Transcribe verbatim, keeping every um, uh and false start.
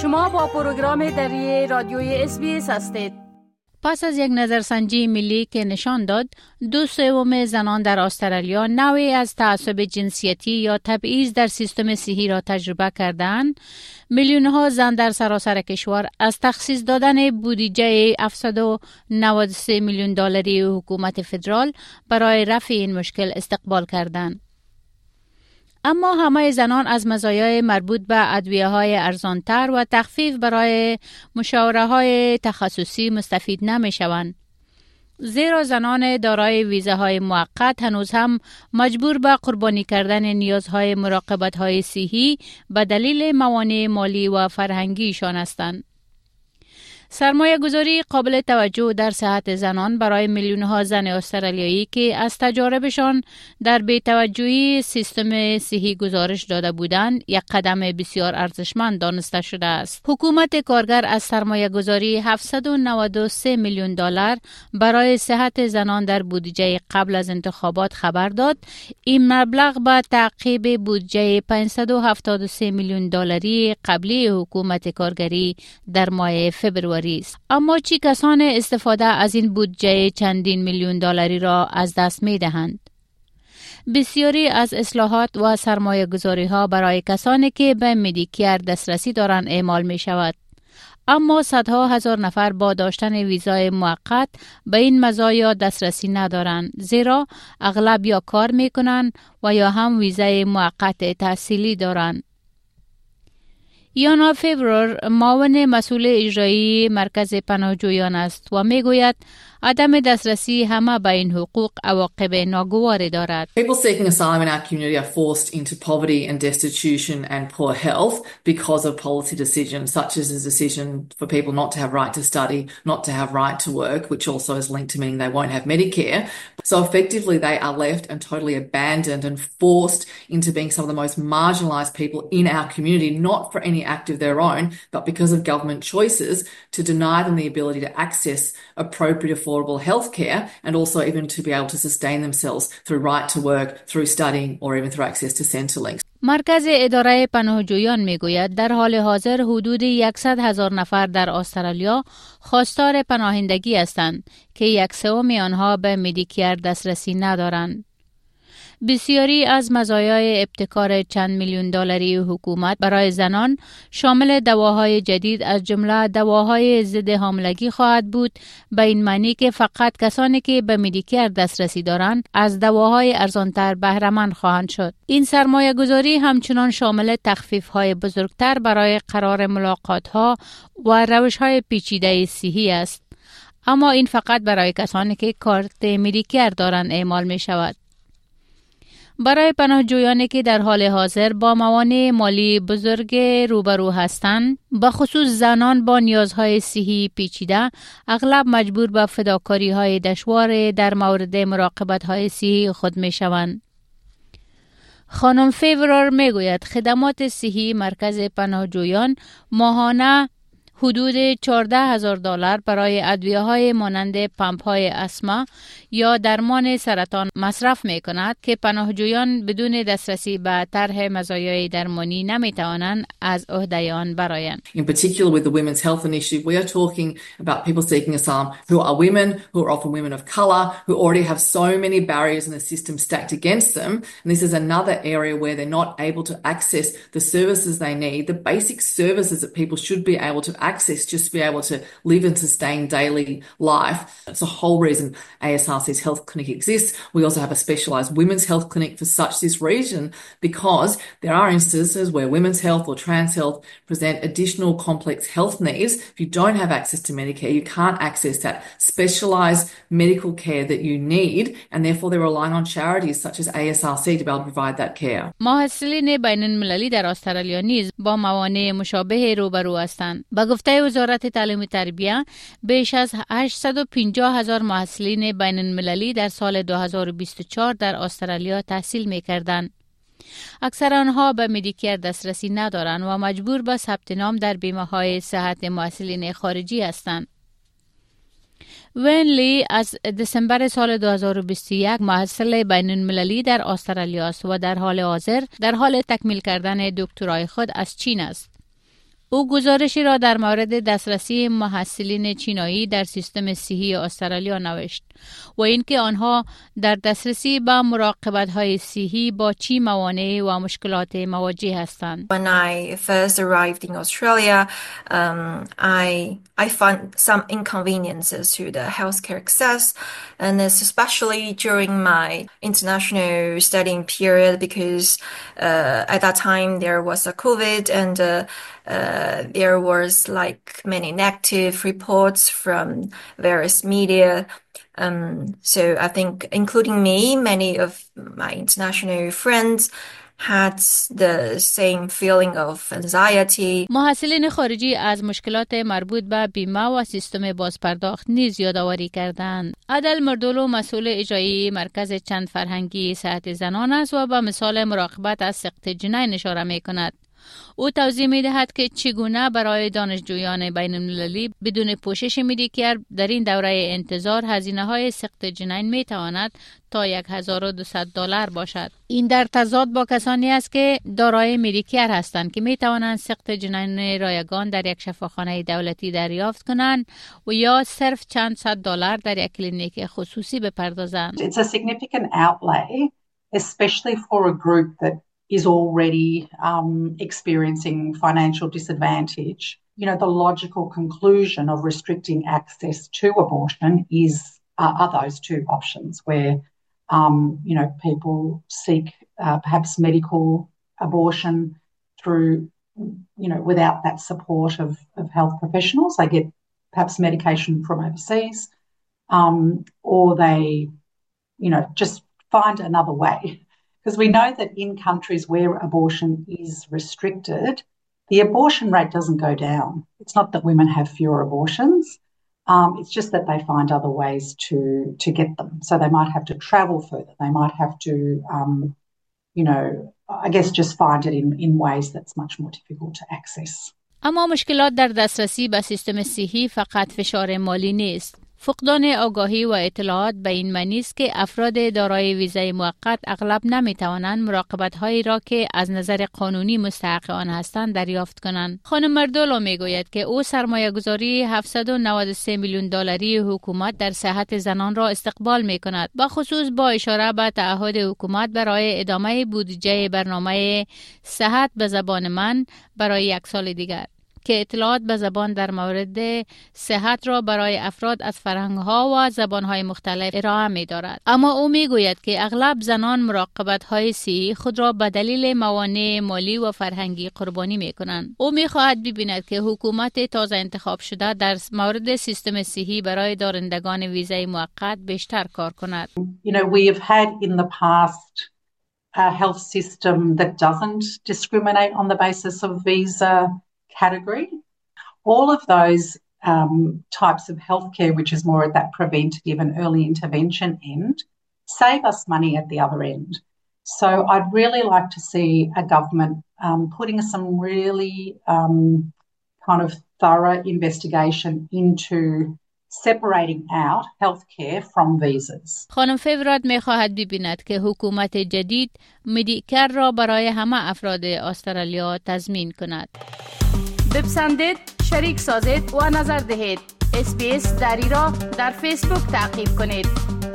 شما با پروگرام دری رادیوی اس بی اس هستید. پس از یک نظرسنجی ملی که نشان داد دو سوم زنان در استرالیا نوعی از تعصب جنسیتی یا تبعیض در سیستم صحی را تجربه کردند، میلیون‌ها زن در سراسر کشور از تخصیص دادن بودجه هفتصد و نود و سه میلیون دلاری حکومت فدرال برای رفع این مشکل استقبال کردند. اما همه زنان از مزایای مربوط به ادویه‌های ارزانتر و تخفیف برای مشاوره‌های تخصصی مستفید نمی‌شوند. زیرا زنان دارای ویزاهای موقت هنوز هم مجبور به قربانی کردن نیازهای مراقبت‌های صحی به دلیل موانع مالی و فرهنگیشان هستند. سرمایه گذاری قابل توجه در صحت زنان برای میلیون‌ها زن استرالیایی که از تجاربشان در بی‌توجهی سیستم صحی گزارش داده بودند یک قدم بسیار ارزشمند دانسته شده است. حکومت کارگر از سرمایه گذاری هفتصد و نود و سه میلیون دلار برای صحت زنان در بودجه قبل از انتخابات خبر داد. این مبلغ به تعقیب بودجه پانصد و هفتاد و سه میلیون دلاری قبلی حکومت کارگری در ماه فوریه است. اما چی کسان استفاده از این بودجه چندین میلیون دلاری را از دست می دهند؟ بسیاری از اصلاحات و سرمایه گذاری ها برای کسانی که به مدیکر دسترسی دارند اعمال می شود. اما صدها هزار نفر با داشتن ویزای موقت به این مزایا دسترسی ندارند، زیرا اغلب یا کار می کنند و یا هم ویزای موقت تحصیلی دارند. یانا فیورر معاون مسئول اجرایی مرکز پناهجویان است و میگوید عدم دسترسی همه به این حقوق عواقب ناگواری دارد. People seeking asylum in our community are forced into poverty and destitution and poor health because of policy decisions such as the decision for people not to have right to study, not to have right to work, which also is linked to meaning they won't have Medicare. So effectively they are left and totally abandoned and forced into being some of the most marginalised people in our community, not for any act of their own, but because of government choices to deny them the ability to access appropriate affordable health care and also even to be able to sustain themselves through right to work, through studying or even through access to Centrelink. مرکز اداره پناهجویان میگوید در حال حاضر حدود صد هزار نفر در استرالیا خواستار پناهندگی هستند که یک سوم آنها به مدیکر دسترسی ندارند. بسیاری از مزایای ابتکار چند میلیون دلاری حکومت برای زنان شامل دواهای جدید از جمله دواهای ضد حاملگی خواهد بود، به این معنی که فقط کسانی که به مدیکر دسترسی دارند از دواهای ارزانتر بهره مند خواهند شد. این سرمایه گذاری همچنان شامل تخفیف های بزرگتر برای قرار ملاقات ها و روش های پیچیده صحی است، اما این فقط برای کسانی که کارت مدیکر دارند اعمال می شود. برای پناهجویانی که در حال حاضر با موانع مالی بزرگ روبرو هستند، به خصوص زنان با نیازهای صحی پیچیده، اغلب مجبور به فداکاری‌های دشوار در مورد مراقبت‌های صحی خود می‌شوند. خانم فیورر میگوید خدمات صحی مرکز پناهجویان ماهانه حدود چهارده هزار دلار برای ادویه‌های مانند پمپ‌های آسما یا درمان سرطان مصرف می‌کند که پناهجویان بدون دسترسی به طرح مزایای درمانی نمی‌توانند از عهده آن برآیند. In particular with the Women's Health Initiative, we are talking about people seeking asylum who are women, who are often women of colour, who already have so many barriers in the system stacked against them. And this is another area where they're not able to access the services they need, the basic services that people should be able to access just to be able to live and sustain daily life. That's the whole reason A S R C's health clinic exists. We also have a specialised women's health clinic for such this reason, because there are instances where women's health or trans health present additional complex health needs. If you don't have access to Medicare, you can't access that specialised medical care that you need, and therefore they're relying on charities such as A S R C to be able to provide that care. محصلین بین المللی در استرالیا نیز با موانع مشابه روبرو هستند. با گفته وزارت تعلیم و تربیت، بیش از هشتصد و پنجاه هزار محصلین بین المللی در سال دو هزار و بیست و چهار در استرالیا تحصیل می‌کردند. اکثر آنها به مدیکر دسترسی ندارند و مجبور به ثبت نام در بیمه‌های صحت محصلین خارجی هستند. وین لی از دسامبر سال دو هزار و بیست و یک محصل بین المللی در استرالیا است و در حال حاضر در حال تکمیل کردن دکترای خود از چین است. او گزارشی را در مورد دسترسی محصلین چینایی در سیستم صحی استرالیا نوشت و اینکه آنها در دسترسی به مراقبت‌های صحی با چی موانع و مشکلات مواجه هستند. When I first arrived in Australia, um, I I found some inconveniences to the healthcare access, and especially during my international studying period, because uh, at that time there was a COVID, and uh, uh, there was like many negative reports from various media. Um, so I think, including me, many of my international friends had the same feeling of anxiety. محصلین خارجی از مشکلات مربوط به بیمه و سیستم بازپرداخت نیز یادآوری کردند. عدل مردولو مسئول اجرایی مرکز چند فرهنگی صحت زنان است و به مثال مراقبت از سقط جنین اشاره می‌کند. او توضیح می‌دهد که چگونه برای دانشجویان بین‌المللی بدون پوشش مدیکر در این دوره انتظار هزینه‌های سقط جنین می‌تواند تا هزار و دویست دلار باشد. این در تضاد با کسانی است که دارای مدیکر هستند که می‌توانند سقط جنین رایگان در یک شفاخانه دولتی دریافت کنند و یا صرف چند صد دلار در یک کلینیک خصوصی بپردازند. It's a significant outlay, especially for a group that is already um, experiencing financial disadvantage. You know, the logical conclusion of restricting access to abortion is uh, are those two options where, um, you know, people seek uh, perhaps medical abortion through, you know, without that support of, of health professionals. They get perhaps medication from overseas, um, or they, you know, just find another way. Because we know that in countries where abortion is restricted, the abortion rate doesn't go down. It's not that women have fewer abortions. Um, it's just that they find other ways to to get them. So they might have to travel further. They might have to, um, you know, I guess just find it in, in ways that's much more difficult to access. اما مشکلات در دسترسی به سیستم صحی فقط فشار مالی نیست. فقدان آگاهی و اطلاعات به این معنی است که افراد دارای ویزای موقت اغلب نمیتوانند مراقبت‌هایی را که از نظر قانونی مستحق آن هستند دریافت کنند. خانم مردولو میگوید که او سرمایه‌گذاری هفتصد و نود و سه میلیون دلاری حکومت در صحت زنان را استقبال می‌کند، به خصوص با اشاره به تعهد حکومت برای ادامه بودجه برنامه صحت به زبان من برای یک سال دیگر، که اطلاعات به زبان در مورد صحت را برای افراد از فرهنگ‌ها و زبان‌های مختلف ارائه می‌دارد. اما او می‌گوید که اغلب زنان مراقبت‌های صحی خود را به دلیل موانع مالی و فرهنگی قربانی می‌کنند. او می‌خواهد ببیند که حکومت تازه انتخاب شده در مورد سیستم صحی برای دارندگان ویزای موقت بیشتر کار کند. You know, we have had in the past a health system that doesn't discriminate on the basis of visa category. All of those um, types of healthcare, which is more at that preventative and early intervention end, save us money at the other end. So I'd really like to see a government um, putting some really um, kind of thorough investigation into separating out healthcare from visas. خانم فیوراد می‌خواهد ببیند که حکومت جدید مدیکر را برای همه افراد استرالیا تضمین کند. بپسندید، شریک سازید و نظر دهید. اس بی اس دری را در فیسبوک تعقیب کنید.